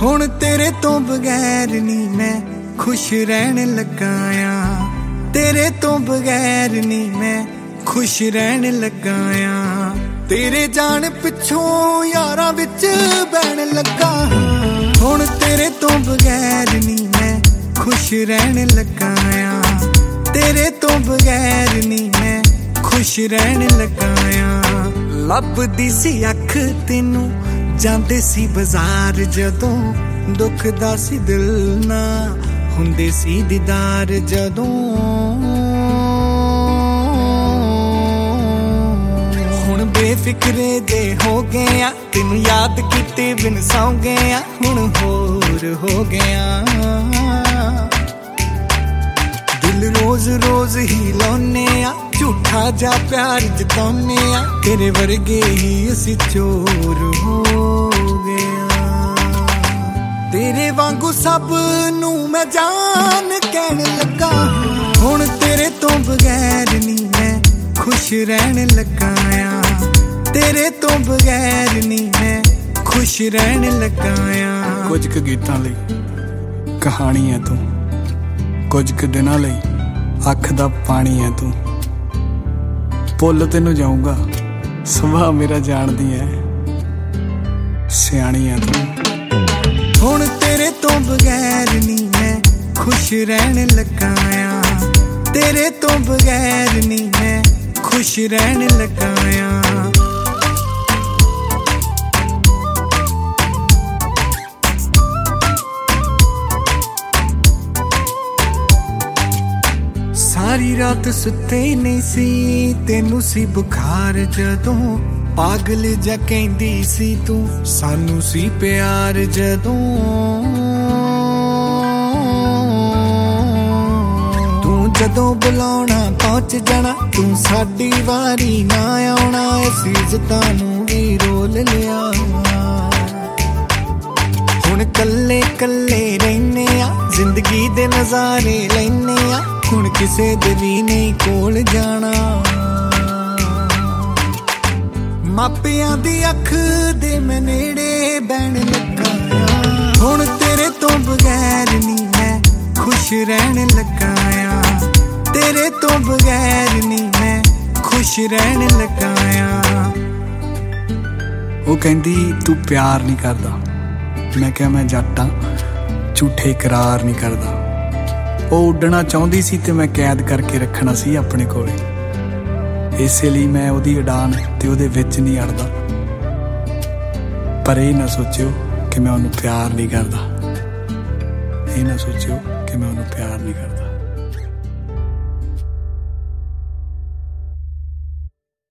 हुण तेरे तो बगैर नी मैं खुश रहन लगा आ, तेरे तो बगैर नी मैं खुश रहन लगा आ। तेरे जान पिछों यारां विच बैण लगा हां, हुण तेरे तो बगैर नी मैं खुश रहन लगा आ, तेरे तो बगैर नी मैं खुश रहन लगा आ। लभदी सी अख तैनूं जांदे सी बाजार जदों, दुखदा सी दिल ना हुंदे सी दीदार जदों। हुण बेफिक्रे दे हो गए आ, तैनूं याद कीते बिन सौ गए आ, हुण होर हो गया। दिल रोज रोज ही लौने आ, झूठा जा प्यार जताउने आ, तेरे वर्गे ही असी चोर हो गया। तेरे वांगू सब नू मैं जान कहन लगा, हुण तेरे तो बगैर नी मैं खुश रहन लगा आ, तेरे तो बगैर नी मैं खुश रहन लगा आ। कुछ क गीतां लई कहानी है तू, कुछ क दिनां लई अख दा पानी है तू। भुल तेनू जाऊंगा सुभाह मेरा जानदी है, सियाणी है तू। हुण तेरे तो बगैर नी मैं खुश रहन लगा आ, तेरे तो बगैर नी मैं खुश रहन लगा आ। सारी रात सुते नहीं सी, तेनू सी बुखार जदों, पागल जा कहंदी सी तू सानू सी प्यार जदों। तू जदों बुलाउणा पहुंच जाना, तू साडी वारी ना आउणा, इस इज्जतां नू भी रोल लिया। हुण कल्ले कल्ले रहने आ, जिंदगी दे नज़ारे लैने आ, हुण किसे दे भी नहीं कोल जाना। मापियां दी अख दे मैं नेड़े बैण लगा आ, हुण तेरे तो बगैर नी मैं खुश रहन लगा आ, तेरे तो बगैर नी मैं खुश रहन लगा आ। वो कहंदी तू प्यार नहीं करदा, मैं क्या मैं जट आ झूठे इकरार नहीं करदा। वो उड्डना चाहुंदी सी ते मैं कैद करके रखना सी अपने कोले, इसे लिए मैं उहदी उड़ान ते उहदे विच नहीं अड़दा। पर ये ना सोचियो कि मैं उहनूं प्यार नहीं करदा, ये ना सोचियो कि मैं उहनूं प्यार नहीं करदा।